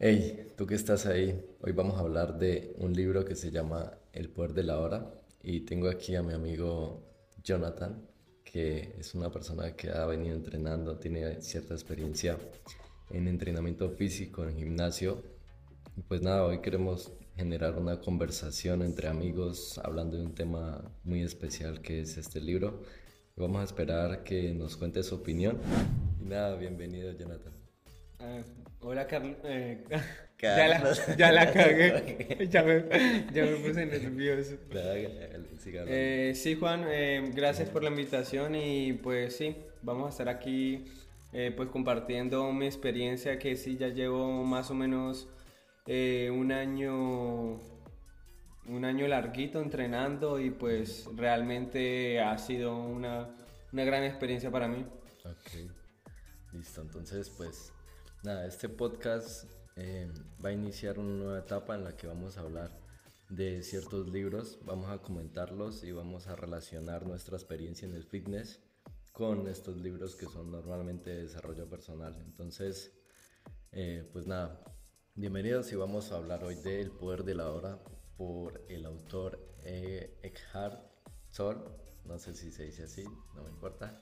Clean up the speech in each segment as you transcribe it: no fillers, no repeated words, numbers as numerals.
Hey, tú que estás ahí, hoy vamos a hablar de un libro que se llama El poder de la hora y tengo aquí a mi amigo Jonathan, que es una persona que ha venido entrenando, tiene cierta experiencia en entrenamiento físico, en gimnasio. Y pues nada, hoy queremos generar una conversación entre amigos hablando de un tema muy especial que es este libro. Vamos a esperar que nos cuente su opinión. Y nada, bienvenido Jonathan. Ah, hola Carlos, ya la, Carlos. ya la cagué, ya me puse nervioso. Nada, siga hablando. Sí Juan, gracias por la invitación y pues sí, vamos a estar aquí pues compartiendo mi experiencia que sí, ya llevo más o menos un año larguito entrenando y pues realmente ha sido una gran experiencia para mí. Ok, listo. Entonces, pues nada, este podcast va a iniciar una nueva etapa en la que vamos a hablar de ciertos libros, vamos a comentarlos y vamos a relacionar nuestra experiencia en el fitness con estos libros que son normalmente de desarrollo personal. Entonces, pues nada, bienvenidos y vamos a hablar hoy de El poder de la hora por el autor Eckhart Tolle. No sé si se dice así, no me importa.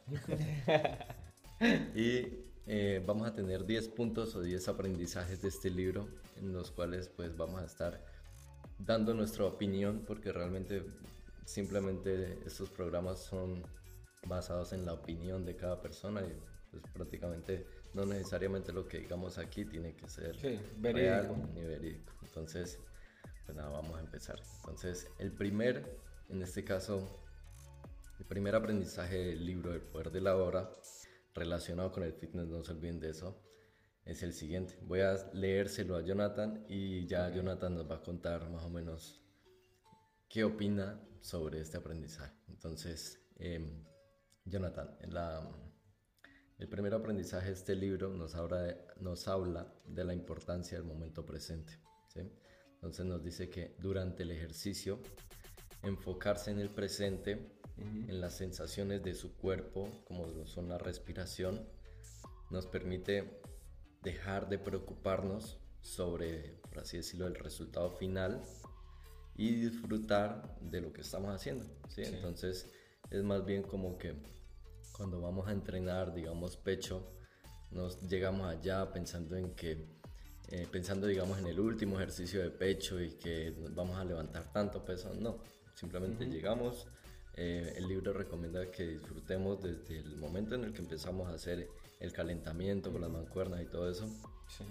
Y vamos a tener 10 puntos o 10 aprendizajes de este libro en los cuales pues vamos a estar dando nuestra opinión porque realmente simplemente estos programas son basados en la opinión de cada persona y pues prácticamente no necesariamente lo que digamos aquí tiene que ser Sí, real verídico. ni verídico. Entonces, pues nada, vamos a empezar. Entonces, en este caso, el primer aprendizaje del libro El poder de la hora relacionado con el fitness, no se olviden de eso, es el siguiente. Voy a leérselo a Jonathan y ya Ok. Jonathan nos va a contar más o menos qué opina sobre este aprendizaje. Entonces, Jonathan, el primer aprendizaje de este libro nos habla de la importancia del momento presente. ¿Sí? Entonces nos dice que durante el ejercicio, enfocarse en el presente, en las sensaciones de su cuerpo, como lo son la respiración, nos permite dejar de preocuparnos sobre, por así decirlo, el resultado final y disfrutar de lo que estamos haciendo, ¿sí? Sí. Entonces es más bien como que cuando vamos a entrenar, digamos, pecho, nos llegamos allá pensando, digamos, en el último ejercicio de pecho y que vamos a levantar tanto peso, no, simplemente llegamos. El libro recomienda que disfrutemos desde el momento en el que empezamos a hacer el calentamiento con las mancuernas y todo eso, Sí.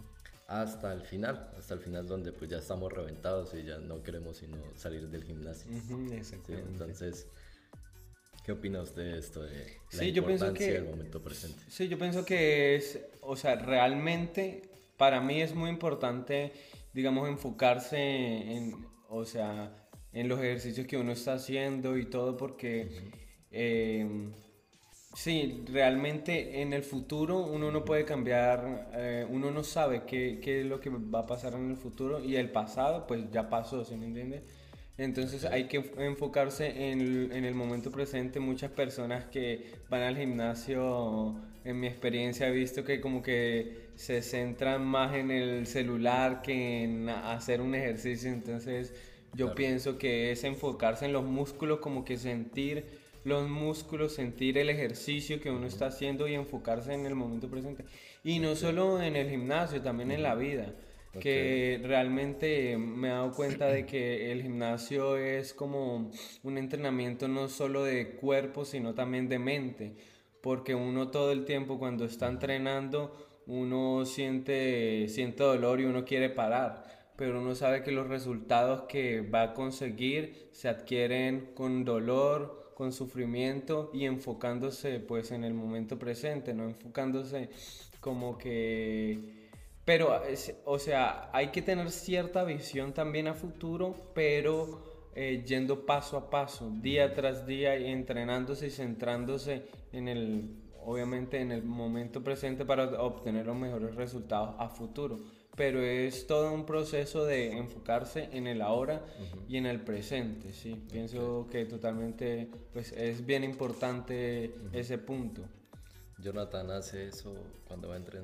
hasta el final donde pues ya estamos reventados y ya no queremos sino salir del gimnasio. Ujú, ¿Sí? exactamente. Entonces, ¿qué opina usted de esto, de la Sí, yo pienso importancia del que, momento presente? sí, yo pienso que es, o sea, realmente para mí es muy importante, digamos, enfocarse o sea, en los ejercicios que uno está haciendo y todo, porque eh, sí, realmente en el futuro uno no puede cambiar, uno no sabe qué es lo que va a pasar en el futuro y el pasado pues ya pasó, ¿sí me entiende? Ok, Entonces hay que enfocarse en el momento presente. Muchas personas que van al gimnasio, en mi experiencia he visto que como que se centran más en el celular que en hacer un ejercicio. Entonces yo claro, pienso que es enfocarse en los músculos, como que sentir los músculos, sentir el ejercicio que uno está haciendo y enfocarse en el momento presente. Y no ok, solo en el gimnasio, también en la vida, ok, que realmente me he dado cuenta de que el gimnasio es como un entrenamiento no solo de cuerpo, sino también de mente, porque uno todo el tiempo cuando está entrenando, uno siente dolor y uno quiere parar, pero uno sabe que los resultados que va a conseguir se adquieren con dolor, con sufrimiento y enfocándose pues en el momento presente, no enfocándose como que pero, o sea, hay que tener cierta visión también a futuro, pero yendo paso a paso, día tras día, y entrenándose y centrándose obviamente en el momento presente para obtener los mejores resultados a futuro. Pero es todo un proceso de enfocarse en el ahora y en el presente, sí. ok. Pienso que totalmente, pues es bien importante ese punto. Jonathan hace eso cuando va a entrenar.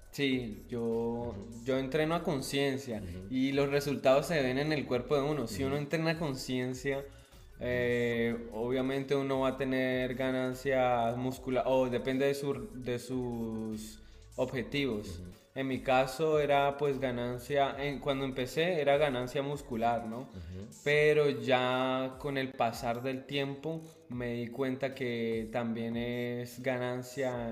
Sí, yo entreno a conciencia Ujú, y los resultados se ven en el cuerpo de uno. Si uno entrena a conciencia, obviamente uno va a tener ganancias musculares, o depende de sus objetivos. ujú, En mi caso era pues ganancia, cuando empecé era ganancia muscular, ¿no? ujú. Pero ya con el pasar del tiempo me di cuenta que también es ganancia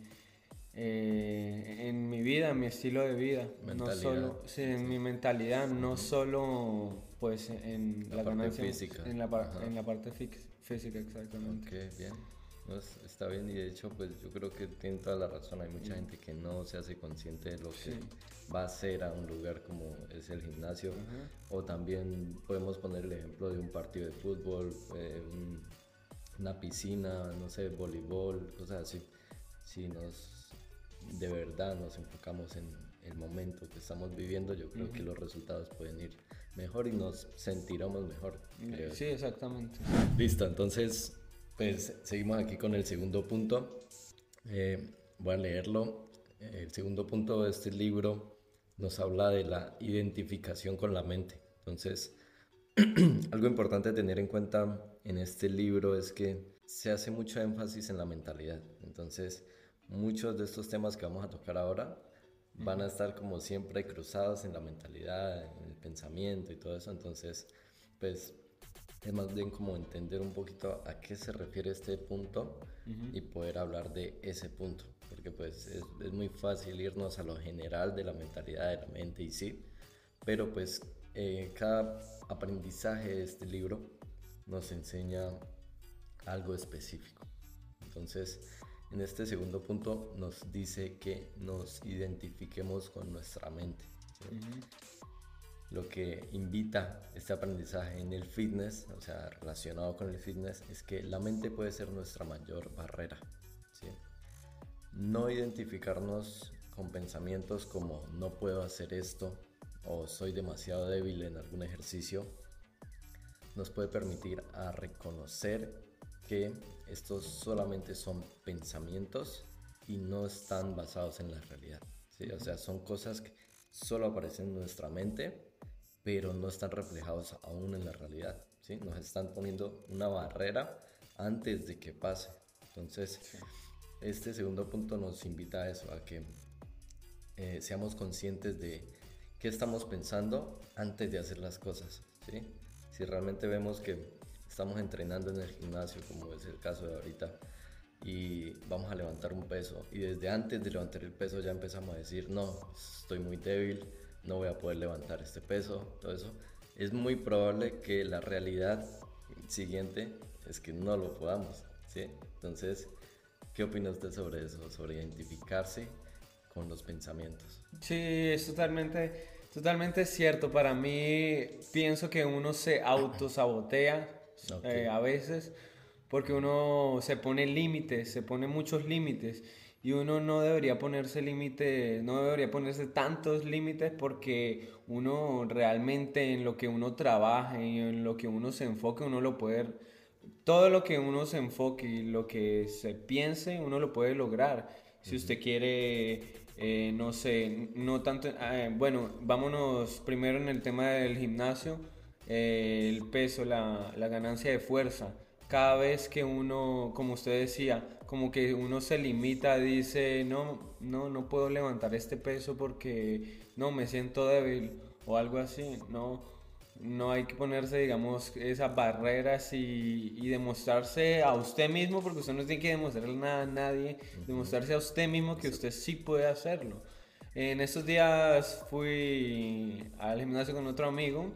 en mi vida, en mi estilo de vida, no Mentalidad, solo, sí, en sí. mi mentalidad, no Ujú. solo pues en La la parte ganancia, física. en Ajá. la parte física exactamente. Ok, bien. No, está bien y de hecho pues yo creo que tiene toda la razón. Hay mucha gente que no se hace consciente de lo que Sí, va a hacer a un lugar como es el gimnasio. ajá. O también podemos poner el ejemplo de un partido de fútbol, una piscina, no sé, voleibol, cosas así. Si de verdad nos enfocamos en el momento que estamos viviendo, yo creo que los resultados pueden ir mejor y nos sentiremos mejor, creo Sí, yo. exactamente. Listo, entonces, pues seguimos aquí con el segundo punto. Voy a leerlo. El segundo punto de este libro nos habla de la identificación con la mente. Entonces, algo importante a tener en cuenta en este libro es que se hace mucho énfasis en la mentalidad. Entonces, muchos de estos temas que vamos a tocar ahora van a estar como siempre cruzados en la mentalidad, en el pensamiento y todo eso. Entonces, pues es más bien como entender un poquito a qué se refiere este punto y poder hablar de ese punto. Porque pues es muy fácil irnos a lo general de la mentalidad de la mente y sí, pero pues cada aprendizaje de este libro nos enseña algo específico. Entonces, en este segundo punto nos dice que nos identifiquemos con nuestra mente, ¿sí? Lo que invita este aprendizaje en el fitness, o sea, relacionado con el fitness, es que la mente puede ser nuestra mayor barrera, ¿sí? No identificarnos con pensamientos como no puedo hacer esto o soy demasiado débil en algún ejercicio nos puede permitir a reconocer que estos solamente son pensamientos y no están basados en la realidad, ¿sí? O sea, son cosas que solo aparecen en nuestra mente, pero no están reflejados aún en la realidad, ¿sí? Nos están poniendo una barrera antes de que pase. Entonces, este segundo punto nos invita a eso, a que seamos conscientes de qué estamos pensando antes de hacer las cosas, ¿sí? Si realmente vemos que estamos entrenando en el gimnasio, como es el caso de ahorita, y vamos a levantar un peso, y desde antes de levantar el peso ya empezamos a decir, no, estoy muy débil, no voy a poder levantar este peso, todo eso, es muy probable que la realidad siguiente es que no lo podamos, ¿sí? Entonces, ¿qué opina usted sobre eso? Sobre identificarse con los pensamientos. Sí, es totalmente cierto. Para mí, pienso que uno se autosabotea Ok. a veces porque uno se pone límites, se pone muchos límites y uno no debería ponerse límites, no debería ponerse tantos límites porque uno realmente en lo que uno trabaja y en lo que uno se enfoque, uno lo puede, todo lo que uno se enfoque y lo que se piense, uno lo puede lograr. Si usted quiere, no sé, no tanto, bueno, vámonos primero en el tema del gimnasio, el peso, la ganancia de fuerza. Cada vez que uno, como usted decía, como que uno se limita, dice, no puedo levantar este peso porque no me siento débil o algo así, no hay que ponerse, digamos, esas barreras y demostrarse a usted mismo, porque usted no tiene que demostrarle nada a nadie, demostrarse a usted mismo que usted sí puede hacerlo. En estos días fui al gimnasio con otro amigo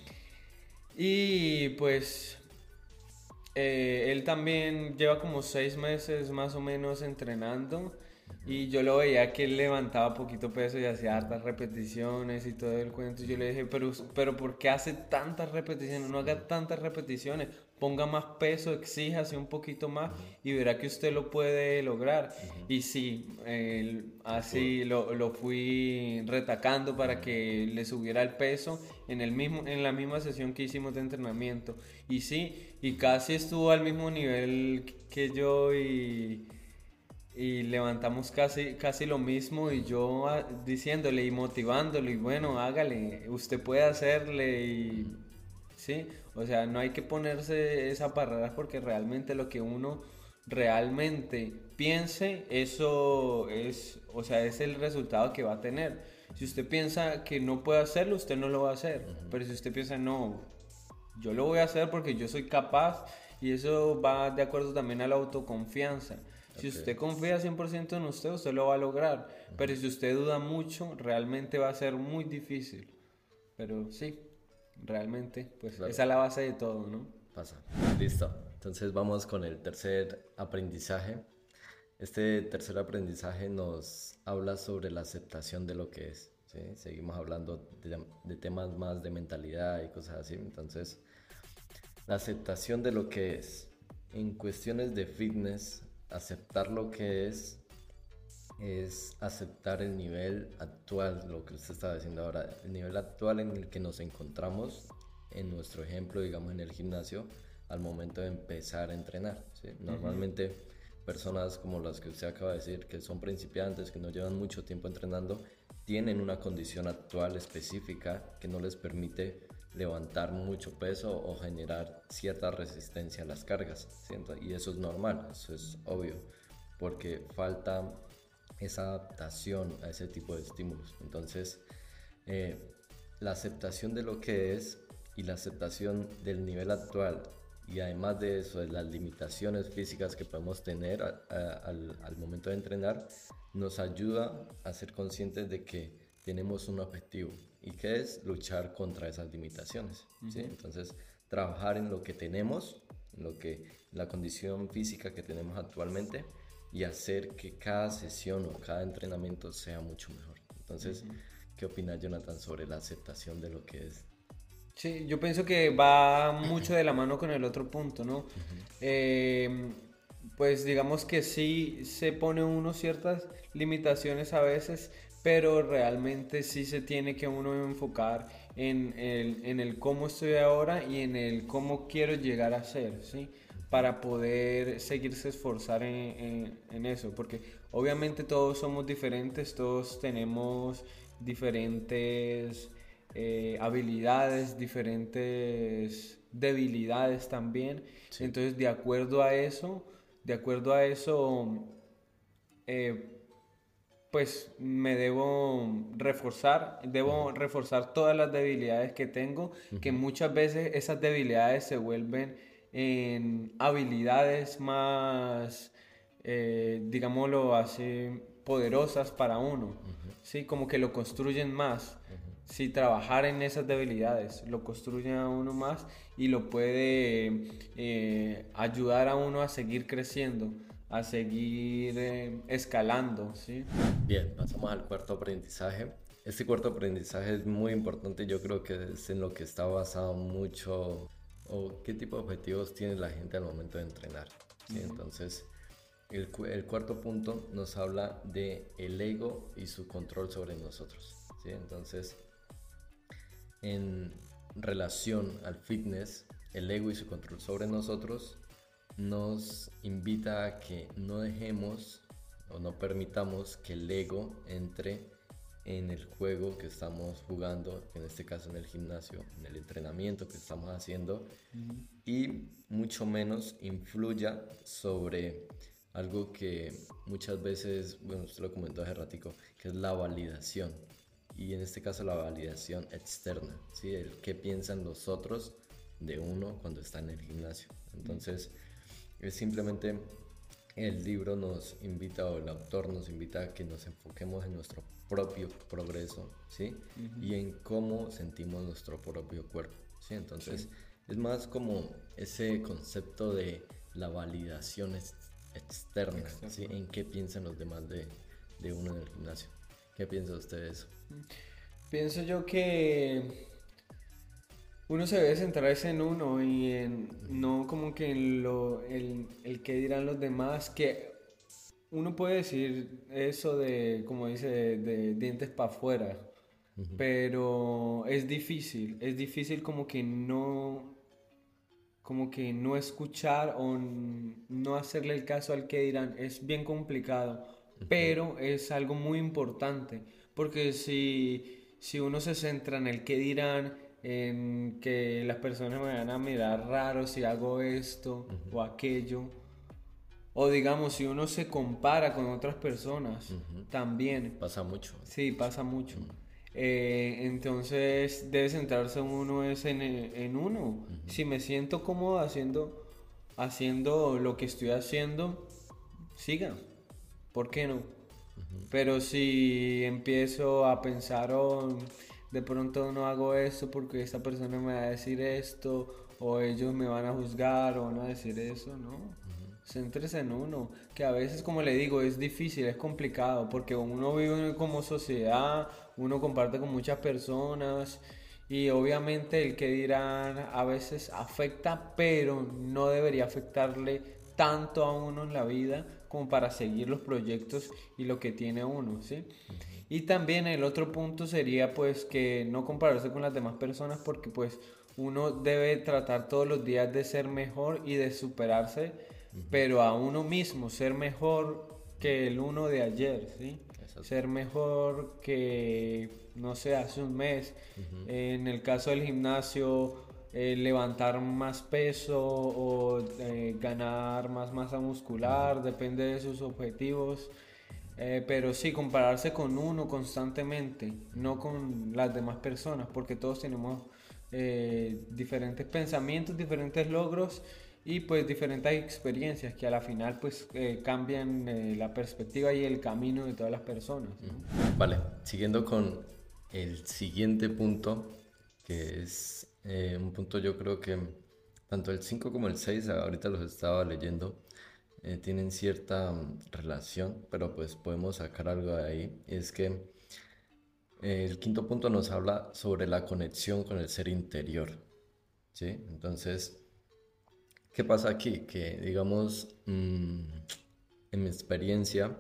y pues él también lleva como 6 meses más o menos entrenando y yo lo veía que él levantaba poquito peso y hacía hartas repeticiones y todo el cuento. Y yo le dije, pero ¿por qué hace tantas repeticiones? No haga tantas repeticiones, ponga más peso, exíjase un poquito más y verá que usted lo puede lograr. Y sí, Se pudo. así lo fui retacando para que le subiera el peso en la misma sesión que hicimos de entrenamiento. Y sí, y casi estuvo al mismo nivel que yo y levantamos casi lo mismo y yo diciéndole y motivándole y bueno, hágale, usted puede hacerle y sí, o sea, no hay que ponerse esa barrera porque realmente lo que uno realmente piense, eso es, o sea, es el resultado que va a tener. Si usted piensa que no puede hacerlo, usted no lo va a hacer, pero si usted piensa, no, yo lo voy a hacer porque yo soy capaz y eso va de acuerdo también a la autoconfianza. Si Ok, usted confía 100% en usted, usted lo va a lograr. Pero si usted duda mucho, realmente va a ser muy difícil. Pero sí, realmente, pues claro, esa es la base de todo, ¿no? pasa. Listo. Entonces vamos con el tercer aprendizaje. Este tercer aprendizaje nos habla sobre la aceptación de lo que es. ¿Sí? Seguimos hablando de temas más de mentalidad y cosas así. Entonces, la aceptación de lo que es. En cuestiones de fitness, aceptar lo que es aceptar el nivel actual, lo que usted estaba diciendo ahora, el nivel actual en el que nos encontramos, en nuestro ejemplo, digamos, en el gimnasio, al momento de empezar a entrenar. ¿Sí? Normalmente personas como las que usted acaba de decir, que son principiantes, que no llevan mucho tiempo entrenando, tienen una condición actual específica que no les permite levantar mucho peso o generar cierta resistencia a las cargas. ¿Sí? Y eso es normal, eso es obvio, porque falta esa adaptación a ese tipo de estímulos. Entonces, eh, la aceptación de lo que es y la aceptación del nivel actual y además de eso, de las limitaciones físicas que podemos tener al momento de entrenar, nos ayuda a ser conscientes de que tenemos un objetivo y que es luchar contra esas limitaciones. ¿Sí? Entonces, trabajar en lo que tenemos, en lo que la condición física que tenemos actualmente y hacer que cada sesión o cada entrenamiento sea mucho mejor. Entonces, ¿qué opina Jonathan sobre la aceptación de lo que es? Sí, yo pienso que va mucho de la mano con el otro punto, ¿no? Eh, pues digamos que sí se pone uno ciertas limitaciones a veces, pero realmente sí se tiene que uno enfocar en el cómo estoy ahora y en el cómo quiero llegar a ser, ¿sí? Para poder seguirse esforzar en eso, porque obviamente todos somos diferentes, todos tenemos diferentes habilidades, diferentes debilidades también. Sí. Entonces, de acuerdo a eso, eh, pues me debo reforzar todas las debilidades que tengo, que muchas veces esas debilidades se vuelven en habilidades más, digámoslo así, poderosas para uno, ¿sí? Como que lo construyen más. Si trabajar en esas debilidades lo construye a uno más y lo puede ayudar a uno a seguir creciendo, a seguir escalando, ¿sí? Bien, pasamos al cuarto aprendizaje. Este cuarto aprendizaje es muy importante, yo creo que es en lo que está basado mucho o qué tipo de objetivos tiene la gente al momento de entrenar. ¿Sí? Entonces, el cuarto punto nos habla de el ego y su control sobre nosotros. ¿Sí? Entonces, en relación al fitness, el ego y su control sobre nosotros nos invita a que no dejemos o no permitamos que el ego entre en el juego que estamos jugando, en este caso en el gimnasio, en el entrenamiento que estamos haciendo, y mucho menos influya sobre algo que muchas veces, bueno, usted lo comentó hace ratico, que es la validación. Y en este caso la validación externa, ¿sí? El qué piensan los otros de uno cuando está en el gimnasio. Entonces, es simplemente el libro nos invita o el autor nos invita a que nos enfoquemos en nuestro propio progreso, ¿sí? Y en cómo sentimos nuestro propio cuerpo, ¿sí? Entonces, Sí. es más como ese concepto de la validación externa, ¿sí? Externo. En qué piensan los demás de uno en el gimnasio. ¿Qué piensa usted de eso? Pienso yo que uno se debe centrarse en uno y en no como que en el que dirán los demás, que uno puede decir eso de, como dice, de dientes para afuera, pero es difícil como que no, como que no escuchar o no hacerle el caso al que dirán es bien complicado, pero es algo muy importante, porque si uno se centra en el que dirán, en que las personas me van a mirar raro si hago esto o aquello, o digamos si uno se compara con otras personas, también. Pasa mucho. Sí, pasa mucho. Entonces debe centrarse uno es en uno. Si me siento cómodo haciendo lo que estoy haciendo, siga. ¿Por qué no? Pero si empiezo a pensar, oh, de pronto no hago esto porque esta persona me va a decir esto, o ellos me van a juzgar, o van a decir eso, no. Céntrese en uno, que a veces, como le digo, es difícil, es complicado, porque uno vive como sociedad, uno comparte con muchas personas, y obviamente el que dirán a veces afecta, pero no debería afectarle tanto a uno en la vida como para seguir los proyectos y lo que tiene uno, ¿sí? Y también el otro punto sería pues que no compararse con las demás personas porque pues uno debe tratar todos los días de ser mejor y de superarse, pero a uno mismo, ser mejor que el uno de ayer, ¿sí? Exacto. Ser mejor que, no sé, hace un mes. En el caso del gimnasio, levantar más peso o ganar más masa muscular, depende de sus objetivos. Pero sí, compararse con uno constantemente, no con las demás personas, porque todos tenemos diferentes pensamientos, diferentes logros y pues diferentes experiencias que a la final pues cambian la perspectiva y el camino de todas las personas, ¿no? Vale, siguiendo con el siguiente punto, que es un punto yo creo que tanto el 5 como el 6 ahorita los estaba leyendo, tienen cierta relación, pero pues podemos sacar algo de ahí. Es que el quinto punto nos habla sobre la conexión con el ser interior, ¿sí? Entonces, ¿qué pasa aquí? Que digamos, en mi experiencia,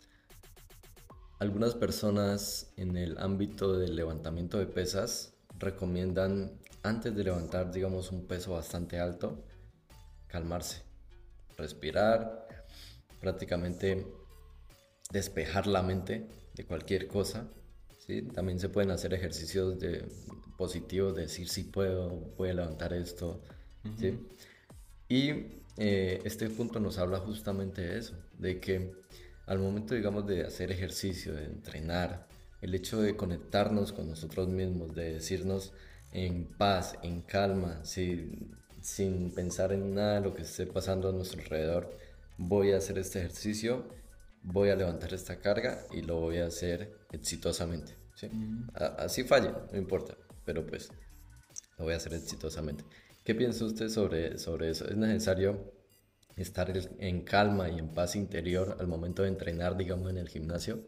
algunas personas en el ámbito del levantamiento de pesas recomiendan antes de levantar, digamos, un peso bastante alto, calmarse, respirar, prácticamente despejar la mente de cualquier cosa, ¿sí? También se pueden hacer ejercicios positivos, de decir si puedo, voy a levantar esto, ¿sí? Y este punto nos habla justamente de eso, de que al momento, digamos, de hacer ejercicio, de entrenar, el hecho de conectarnos con nosotros mismos, de decirnos en paz, en calma, sin pensar en nada de lo que esté pasando a nuestro alrededor, voy a hacer este ejercicio, voy a levantar esta carga y lo voy a hacer exitosamente, ¿sí? Así falle, no importa, pero pues lo voy a hacer exitosamente. ¿Qué piensa usted sobre eso? ¿Es necesario estar en calma y en paz interior al momento de entrenar, digamos, en el gimnasio?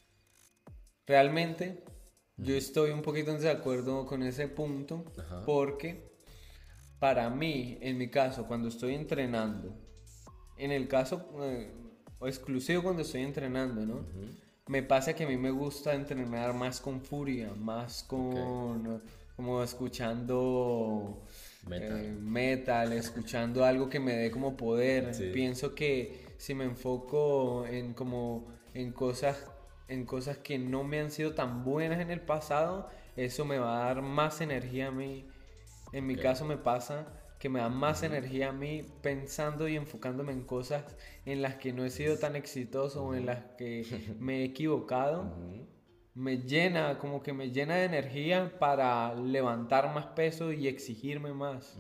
Realmente yo estoy un poquito en desacuerdo con ese punto Ajá. porque para mí, en mi caso, cuando estoy entrenando, en el caso o exclusivo cuando estoy entrenando, ¿no? Me pasa que a mí me gusta entrenar más con furia, más Ok. con como escuchando Metal. metal, escuchando algo que me dé como poder. Sí. Pienso que si me enfoco en como en cosas que no me han sido tan buenas en el pasado, eso me va a dar más energía a mí. En mi Ok. caso me pasa que me da más energía a mí pensando y enfocándome en cosas en las que no he sido tan exitoso o en las que me he equivocado. Me llena, como que me llena de energía para levantar más peso y exigirme más.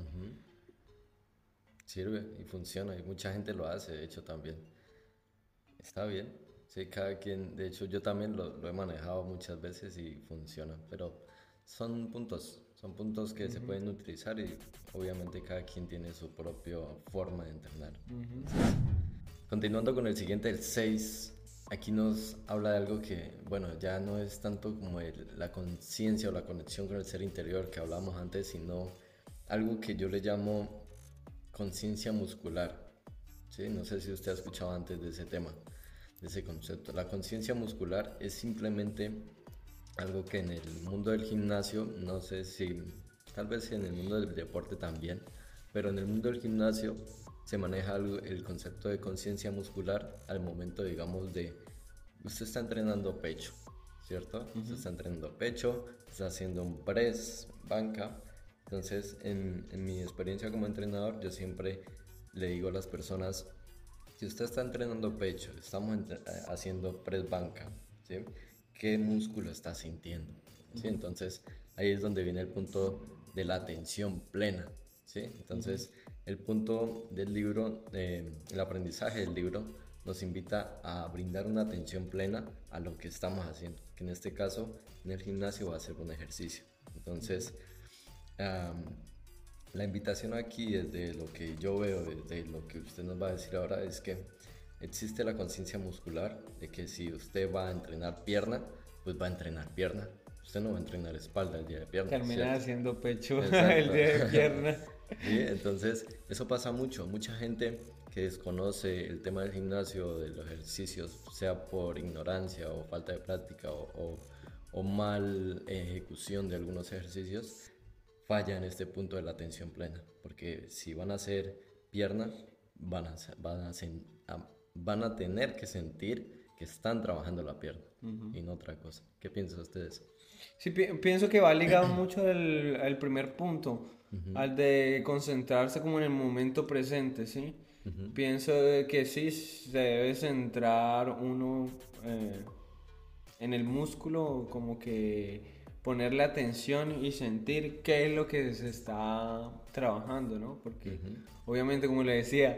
Sirve y funciona y mucha gente lo hace, de hecho también. Está bien. Sí, cada quien, de hecho yo también lo he manejado muchas veces y funciona, pero son puntos que se pueden utilizar y obviamente cada quien tiene su propia forma de entrenar. Entonces, continuando con el siguiente, el 6, aquí nos habla de algo que, bueno, ya no es tanto como la conciencia o la conexión con el ser interior que hablábamos antes, sino algo que yo le llamo conciencia muscular. ¿Sí? No sé si usted ha escuchado antes de ese tema, de ese concepto. La conciencia muscular es simplemente algo que en el mundo del gimnasio, no sé si, tal vez en el mundo del deporte también, Pero en el mundo del gimnasio se maneja el concepto de conciencia muscular al momento, digamos, de usted está entrenando pecho, ¿cierto? Usted está entrenando pecho, está haciendo un press, banca. Entonces, en mi experiencia como entrenador, yo siempre le digo a las personas, si usted está entrenando pecho, estamos haciendo press banca, ¿sí? ¿Qué músculo está sintiendo? ¿Sí? Entonces, ahí es donde viene el punto de la atención plena, ¿sí? Entonces, el punto del libro, el aprendizaje del libro, nos invita a brindar una atención plena a lo que estamos haciendo, que en este caso, en el gimnasio va a ser un ejercicio. Entonces, la invitación aquí, desde lo que yo veo, desde lo que usted nos va a decir ahora, es que existe la conciencia muscular de que si usted va a entrenar pierna, pues va a entrenar pierna. Usted no va a entrenar espalda el día de pierna. Termina ¿cierto? haciendo pecho el Exacto. día de pierna. ¿Sí? Entonces, eso pasa mucho. Mucha gente que desconoce el tema del gimnasio, de los ejercicios, sea por ignorancia o falta de práctica o mal ejecución de algunos ejercicios, falla en este punto de la atención plena, porque si van a hacer pierna, van a tener que sentir que están trabajando la pierna y no otra cosa. ¿Qué piensan ustedes? Sí, pienso que va ligado mucho al primer punto, al de concentrarse como en el momento presente, ¿sí? Pienso que sí se debe centrar uno en el músculo, como que ponerle atención y sentir qué es lo que se está trabajando, ¿no? Porque obviamente, como le decía,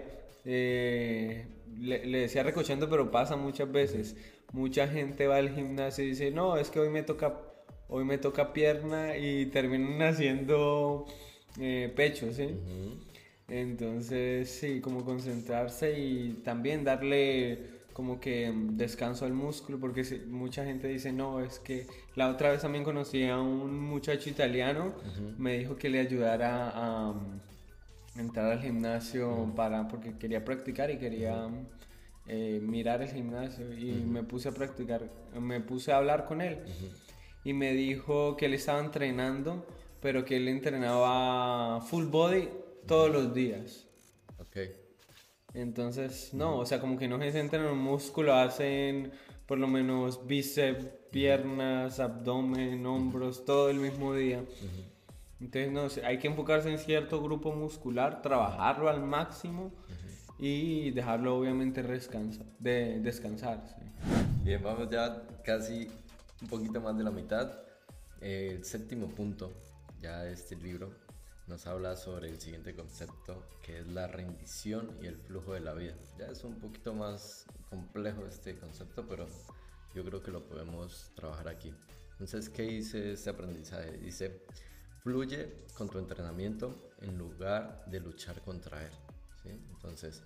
le decía recochando, pero pasa muchas veces. Mucha gente va al gimnasio y dice, no, es que hoy me toca pierna y terminan haciendo pecho, ¿sí? Entonces, sí, como concentrarse y también darle como que descanso al músculo, porque mucha gente dice, no, es que la otra vez también conocí a un muchacho italiano, me dijo que le ayudara a entrar al gimnasio porque quería practicar y quería mirar el gimnasio y me puse a practicar, me puse a hablar con él y me dijo que él estaba entrenando, pero que él entrenaba full body todos los días. Ok. Entonces, no, o sea, como que no se centran en un músculo, hacen por lo menos bíceps, piernas, abdomen, hombros, todo el mismo día. Entonces, no sé, hay que enfocarse en cierto grupo muscular, trabajarlo al máximo y dejarlo obviamente descansar. Sí. Bien, vamos ya casi un poquito más de la mitad. El séptimo punto ya de este libro nos habla sobre el siguiente concepto, que es la rendición y el flujo de la vida. Ya es un poquito más complejo este concepto, pero yo creo que lo podemos trabajar aquí. Entonces, ¿qué dice este aprendizaje? Dice, fluye con tu entrenamiento en lugar de luchar contra él, ¿sí? Entonces,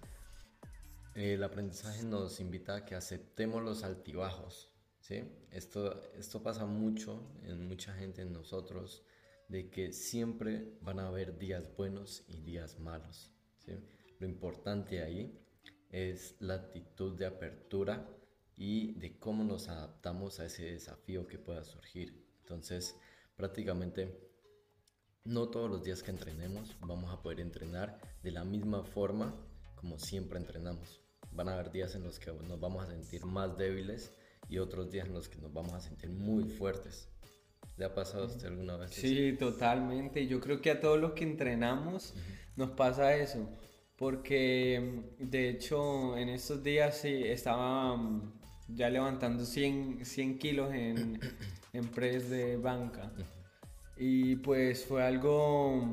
el aprendizaje nos invita a que aceptemos los altibajos, ¿sí? Esto pasa mucho en mucha gente, en nosotros, de que siempre van a haber días buenos y días malos, ¿sí? Lo importante ahí es la actitud de apertura y de cómo nos adaptamos a ese desafío que pueda surgir. Entonces, prácticamente no todos los días que entrenemos vamos a poder entrenar de la misma forma como siempre entrenamos. Van a haber días en los que nos vamos a sentir más débiles y otros días en los que nos vamos a sentir muy fuertes. ¿Le ha pasado a usted alguna vez eso? Sí, totalmente. Yo creo que a todos los que entrenamos nos pasa eso. Porque de hecho en estos días sí estaba ya levantando 100 kilos en press de banca. Y pues fue algo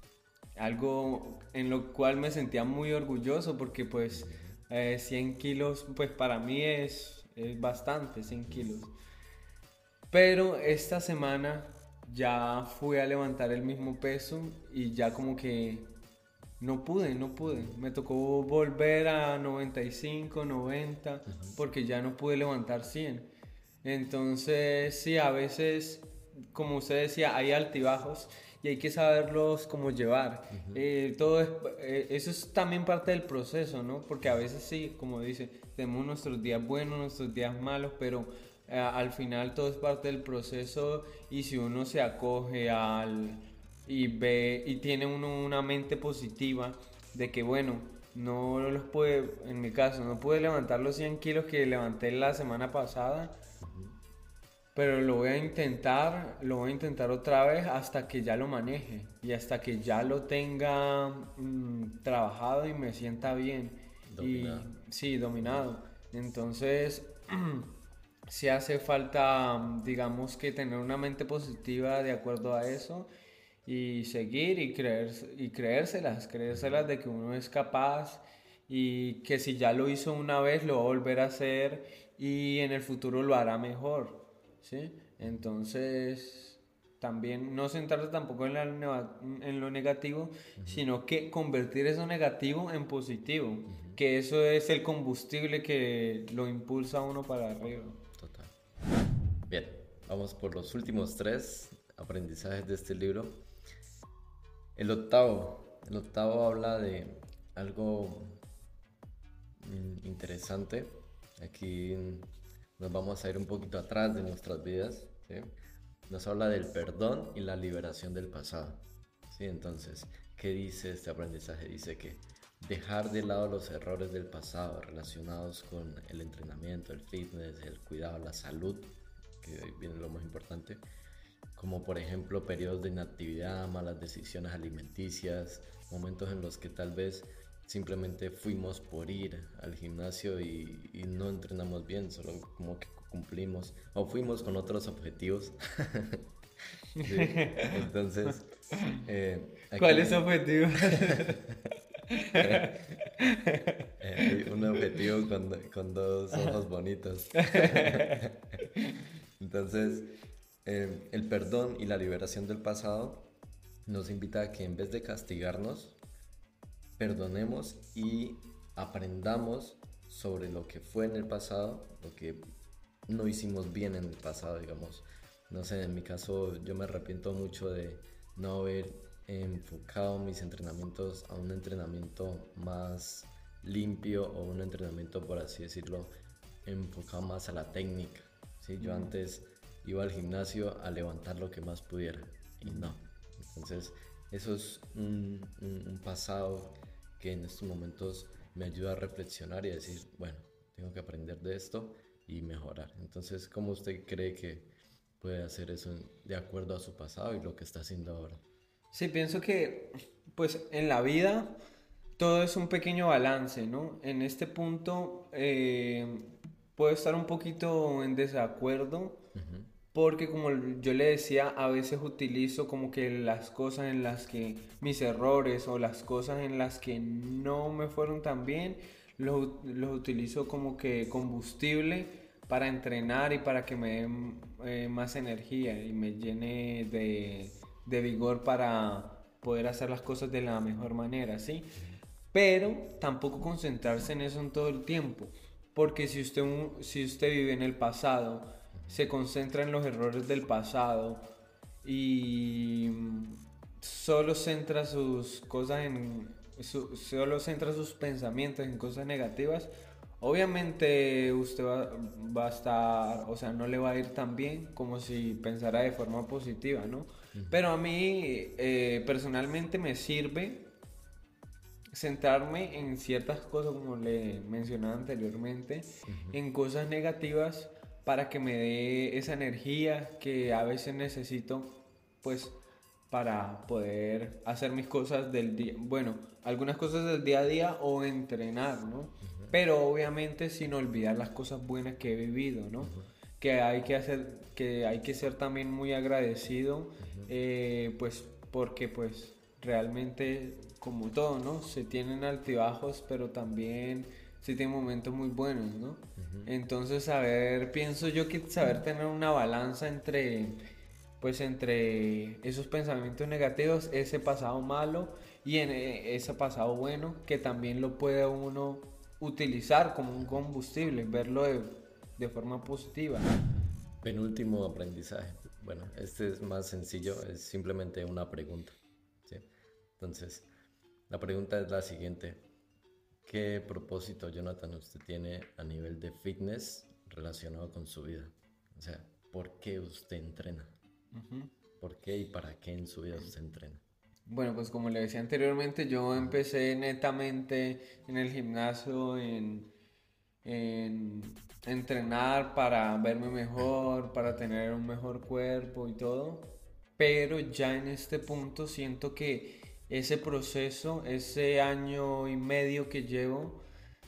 en lo cual me sentía muy orgulloso porque pues 100 kilos pues para mí es bastante, 100 kilos. Pero esta semana ya fui a levantar el mismo peso y ya como que no pude. Me tocó volver a 95, 90 porque ya no pude levantar 100. Entonces sí, a veces, como usted decía, hay altibajos y hay que saberlos cómo llevar. Eso es también parte del proceso, ¿no? Porque a veces sí, como dice, tenemos nuestros días buenos, nuestros días malos, pero al final todo es parte del proceso y si uno se acoge y tiene uno una mente positiva de que, bueno, no los puede, en mi caso, no pude levantar los 100 kilos que levanté la semana pasada, pero lo voy a intentar otra vez hasta que ya lo maneje y hasta que ya lo tenga trabajado y me sienta bien. Y Dominado. sí, dominado. Entonces, sí hace falta, digamos que tener una mente positiva de acuerdo a eso y seguir y creérselas de que uno es capaz y que si ya lo hizo una vez lo va a volver a hacer y en el futuro lo hará mejor, ¿sí? Entonces, también no centrarse tampoco en lo negativo, sino que convertir eso negativo en positivo, que eso es el combustible que lo impulsa a uno para arriba. Total. Bien, vamos por los últimos tres aprendizajes de este libro. El octavo habla de algo interesante. Aquí nos vamos a ir un poquito atrás de nuestras vidas, ¿sí? Nos habla del perdón y la liberación del pasado, ¿sí? Entonces, ¿qué dice este aprendizaje? Dice que dejar de lado los errores del pasado relacionados con el entrenamiento, el fitness, el cuidado, la salud, que ahí viene lo más importante, como por ejemplo periodos de inactividad, malas decisiones alimenticias, momentos en los que tal vez simplemente fuimos por ir al gimnasio y no entrenamos bien, solo como que cumplimos o fuimos con otros objetivos. Sí, entonces, ¿Cuál aquí es su objetivo? un objetivo con dos ojos bonitos. Entonces, el perdón y la liberación del pasado nos invita a que en vez de castigarnos, perdonemos y aprendamos sobre lo que fue en el pasado, lo que no hicimos bien en el pasado, digamos. No sé, en mi caso yo me arrepiento mucho de no haber enfocado mis entrenamientos a un entrenamiento más limpio o un entrenamiento, por así decirlo, enfocado más a la técnica, ¿sí? Yo antes iba al gimnasio a levantar lo que más pudiera y no. Entonces, eso es un pasado que en estos momentos me ayuda a reflexionar y a decir, bueno, tengo que aprender de esto y mejorar. Entonces, ¿cómo usted cree que puede hacer eso de acuerdo a su pasado y lo que está haciendo ahora? Sí, pienso que pues en la vida todo es un pequeño balance, ¿no? En este punto puedo estar un poquito en desacuerdo Ujú. porque como yo le decía, a veces utilizo como que las cosas en las que mis errores o las cosas en las que no me fueron tan bien, los utilizo como que combustible para entrenar y para que me den más energía y me llene de vigor para poder hacer las cosas de la mejor manera, ¿sí? Pero tampoco concentrarse en eso en todo el tiempo, porque si usted vive en el pasado, se concentra en los errores del pasado y solo centra sus cosas solo centra sus pensamientos en cosas negativas, obviamente usted va a estar, o sea, no le va a ir tan bien como si pensara de forma positiva, ¿no? Pero a mí personalmente me sirve centrarme en ciertas cosas, como le mencionaba anteriormente, en cosas negativas para que me dé esa energía que a veces necesito, pues, para poder hacer mis cosas del día, bueno, algunas cosas del día a día o entrenar, ¿no? Pero obviamente sin olvidar las cosas buenas que he vivido, ¿no? Que hay que hacer, que hay que ser también muy agradecido, pues, porque pues realmente como todo, ¿no? Se tienen altibajos, pero también se tienen momentos muy buenos, ¿no? Entonces, saber, pienso yo que saber tener una balanza entre, pues, entre esos pensamientos negativos, ese pasado malo y en ese pasado bueno, que también lo puede uno utilizar como un combustible, verlo de forma positiva. Penúltimo aprendizaje. Bueno, este es más sencillo, es simplemente una pregunta, ¿sí? Entonces, la pregunta es la siguiente. ¿Qué propósito, Jonathan, usted tiene a nivel de fitness relacionado con su vida? O sea, ¿por qué usted entrena? ¿Por qué y para qué en su vida usted entrena? Bueno, pues como le decía anteriormente, yo empecé netamente en el gimnasio, en entrenar para verme mejor, para tener un mejor cuerpo y todo. Pero ya en este punto siento que ese proceso, ese año y medio que llevo,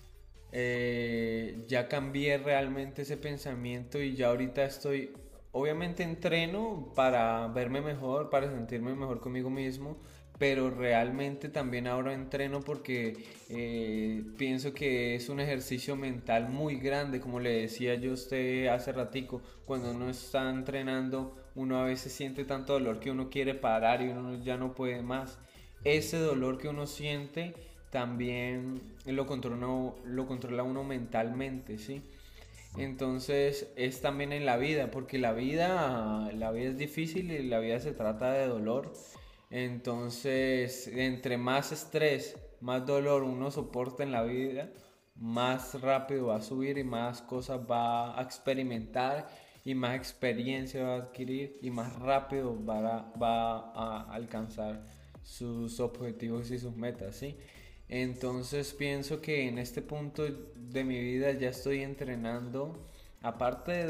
ya cambié realmente ese pensamiento y ya ahorita estoy, obviamente entreno para verme mejor, para sentirme mejor conmigo mismo, pero realmente también ahora entreno porque pienso que es un ejercicio mental muy grande, como le decía yo a usted hace ratico, cuando uno está entrenando, uno a veces siente tanto dolor que uno quiere parar y uno ya no puede más. Ese dolor que uno siente también lo controla uno mentalmente, ¿sí? Entonces es también en la vida, porque la vida es difícil y la vida se trata de dolor. Entonces, entre más estrés, más dolor uno soporta en la vida, más rápido va a subir y más cosas va a experimentar y más experiencia va a adquirir y más rápido va a alcanzar sus objetivos y sus metas, ¿sí? Entonces pienso que en este punto de mi vida ya estoy entrenando, aparte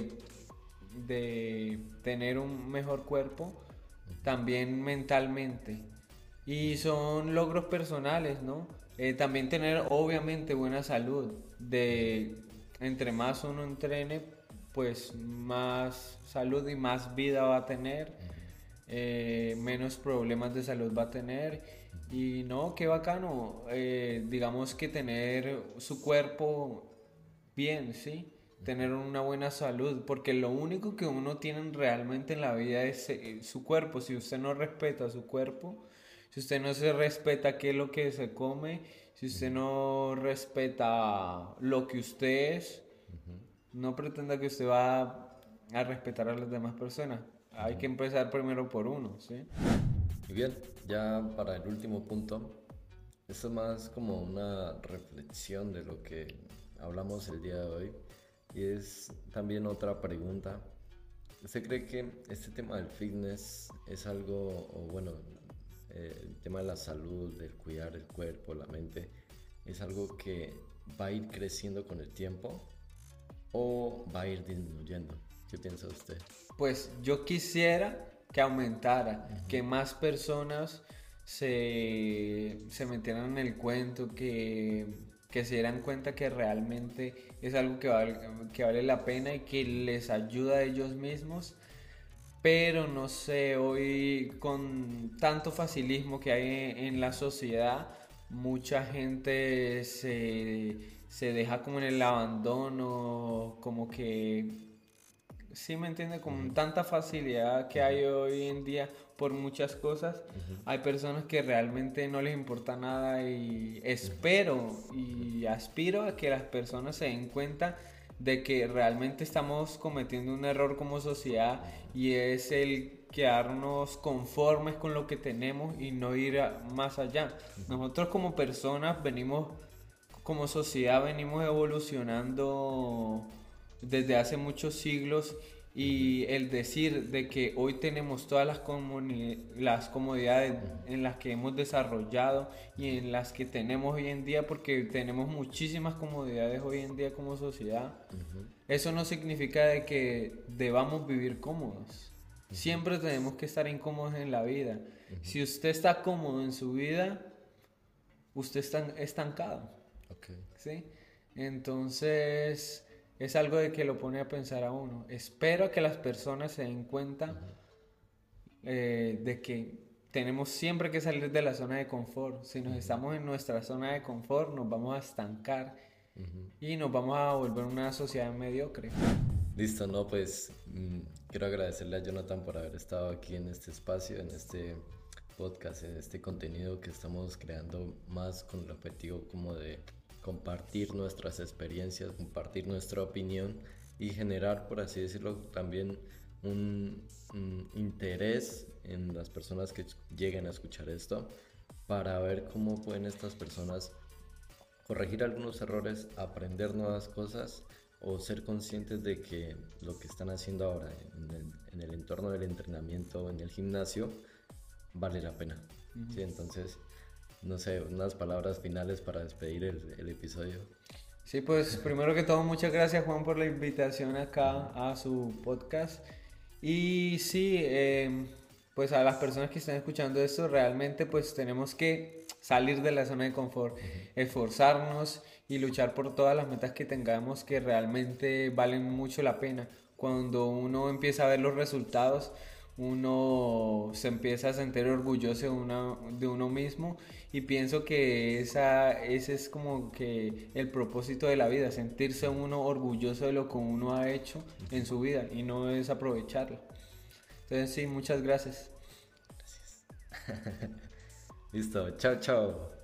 de tener un mejor cuerpo, también mentalmente. Y son logros personales, ¿no? También tener obviamente buena salud. Entre más uno entrene, pues más salud y más vida va a tener, menos problemas de salud va a tener. Y no, qué bacano, digamos que tener su cuerpo bien, ¿sí? Tener una buena salud, porque lo único que uno tiene realmente en la vida es su cuerpo. Si usted no respeta su cuerpo, si usted no se respeta qué es lo que se come, si usted no respeta lo que usted es, no pretenda que usted va a respetar a las demás personas. Hay que empezar primero por uno, ¿sí? Y bien, ya para el último punto, esto es más como una reflexión de lo que hablamos el día de hoy y es también otra pregunta. ¿Usted cree que este tema del fitness es algo, o bueno, el tema de la salud, del cuidar el cuerpo, la mente, es algo que va a ir creciendo con el tiempo o va a ir disminuyendo? ¿Qué piensa usted? Pues yo quisiera que aumentara, que más personas se metieran en el cuento, que se dieran cuenta que realmente es algo que vale la pena y que les ayuda a ellos mismos. Pero no sé, hoy con tanto facilismo que hay en la sociedad, mucha gente se deja como en el abandono, como que sí, me entiende, con tanta facilidad que hay hoy en día por muchas cosas, hay personas que realmente no les importa nada y espero y aspiro a que las personas se den cuenta de que realmente estamos cometiendo un error como sociedad y es el quedarnos conformes con lo que tenemos y no ir más allá. Nosotros como personas venimos, como sociedad venimos evolucionando desde hace muchos siglos y el decir de que hoy tenemos todas las comodidades en las que hemos desarrollado y en las que tenemos hoy en día, porque tenemos muchísimas comodidades hoy en día como sociedad, eso no significa de que debamos vivir cómodos. Siempre tenemos que estar incómodos en la vida. Si usted está cómodo en su vida, usted está estancado. Okay. ¿Sí? Entonces es algo de que lo pone a pensar a uno. Espero que las personas se den cuenta de que tenemos siempre que salir de la zona de confort. Si nos estamos en nuestra zona de confort, nos vamos a estancar y nos vamos a volver una sociedad mediocre. Listo, no, pues quiero agradecerle a Jonathan por haber estado aquí en este espacio, en este podcast, en este contenido que estamos creando más con el objetivo como de compartir nuestras experiencias, compartir nuestra opinión y generar, por así decirlo, también un interés en las personas que lleguen a escuchar esto para ver cómo pueden estas personas corregir algunos errores, aprender nuevas cosas o ser conscientes de que lo que están haciendo ahora en el entorno del entrenamiento, en el gimnasio, vale la pena. Sí, entonces, no sé, unas palabras finales para despedir el episodio. Sí, pues primero que todo, muchas gracias Juan por la invitación acá a su podcast. Y sí, pues a las personas que están escuchando esto, realmente pues tenemos que salir de la zona de confort, esforzarnos y luchar por todas las metas que tengamos que realmente valen mucho la pena. Cuando uno empieza a ver los resultados, uno se empieza a sentir orgulloso de uno mismo, y pienso que ese es como que el propósito de la vida, sentirse uno orgulloso de lo que uno ha hecho en su vida y no desaprovecharlo. Entonces sí, muchas gracias. Listo, chao, chao.